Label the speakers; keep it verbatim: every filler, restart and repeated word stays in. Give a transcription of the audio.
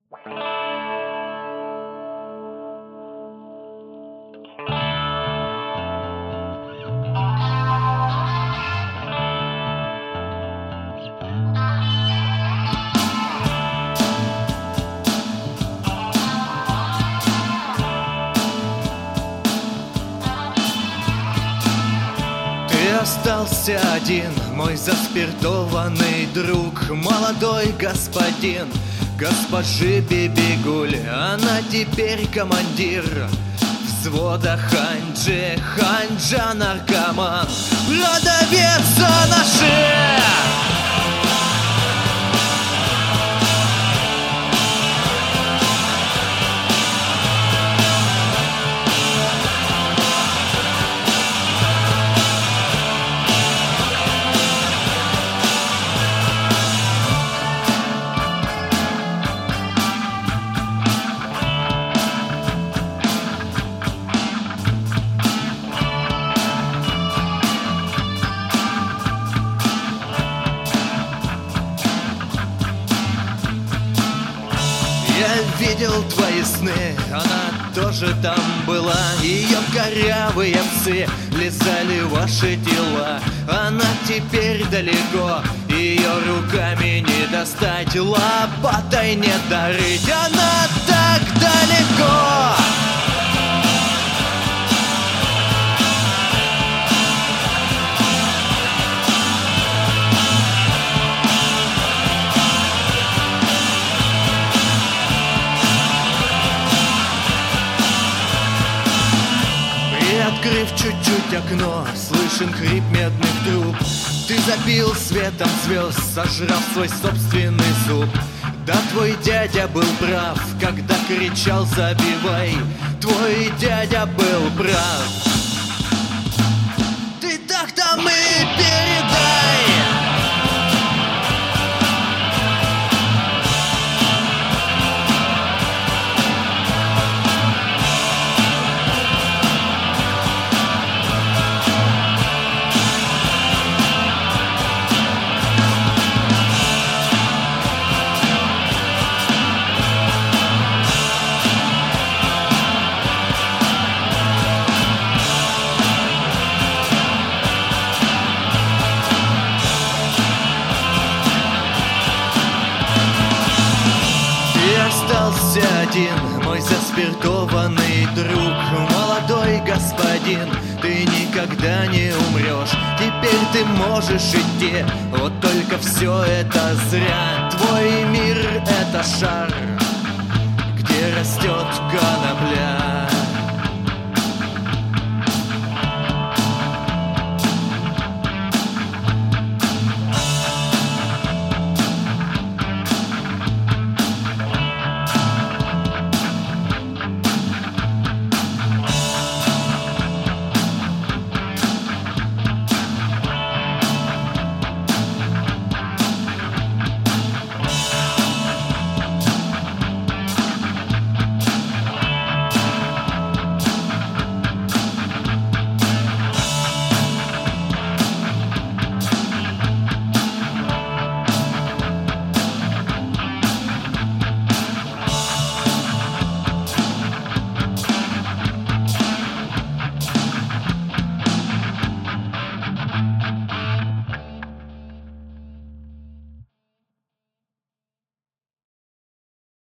Speaker 1: Остался один мой заспиртованный друг, молодой господин госпожи Бибигуль. Она теперь командир взвода Ханджи, Ханджа наркоман, продавец анаши. Я видел твои сны, она тоже там была. Ее корявые псы лизали ваши тела. Она теперь далеко, ее руками не достать, лопатой не дарить. Она так далеко. Открыв чуть-чуть окно, слышен хрип медных труб. Ты запил светом звезд, сожрав свой собственный зуб. Да, твой дядя был прав, когда кричал «забивай». Твой дядя был прав. Ты так там и передай. Остался один мой заспиртованный друг, молодой господин. Ты никогда не умрешь, теперь ты можешь идти. Вот только все это зря, твой мир — это шар.